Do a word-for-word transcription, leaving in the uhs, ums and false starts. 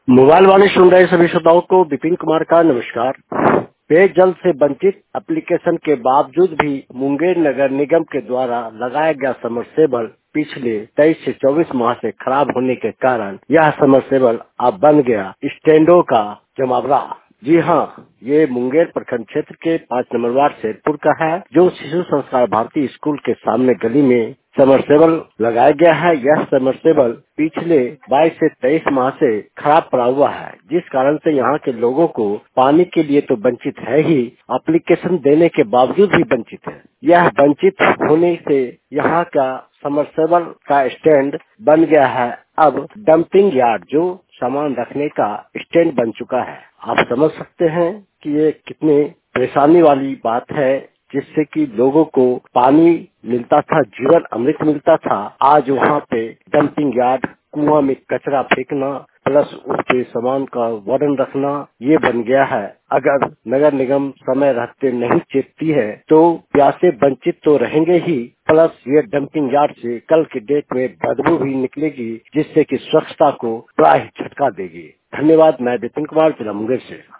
Mobile वाणी सुन रहे सभी श्रोताओं को विपिन कुमार का नमस्कार। पेयजल से वंचित एप्लीकेशन के बावजूद भी मुंगेर नगर निगम के द्वारा लगाया गया समरसेबल पिछले तेईस से चौबीस माह से खराब होने के कारण यह समरसेबल अब बन गया स्टैंडों का जमावड़ा। जी हाँ, ये मुंगेर प्रखंड क्षेत्र के पांच नंबर वार्ड शेरपुर का है, जो शिशु संस्कार भारती स्कूल के सामने गली में समरसेबल लगाया गया है। यह समरसेबल पिछले बाईस से तेईस माह से खराब पड़ा हुआ है, जिस कारण से यहाँ के लोगों को पानी के लिए तो वंचित है ही, एप्लीकेशन देने के बावजूद भी वंचित है। यह वंचित होने से यहाँ का समरसेबल का स्टैंड बन गया है अब डंपिंग यार्ड, जो सामान रखने का स्टैंड बन चुका है। आप समझ सकते हैं कि ये कितनी परेशानी वाली बात है, जिससे कि लोगों को पानी मिलता था, जीवन अमृत मिलता था, आज वहाँ पे डंपिंग यार्ड, कुआं में कचरा फेंकना प्लस उस पे सामान का वार्डन रखना, ये बन गया है। अगर नगर निगम समय रहते नहीं चेतती है तो प्यासे वंचित तो रहेंगे ही, प्लस ये डंपिंग यार्ड से कल के डेट में बदबू भी निकलेगी, जिससे कि स्वच्छता को बड़ा ही झटका देगी। धन्यवाद। मैं विपिन कुमार, जिला मुंगेर से।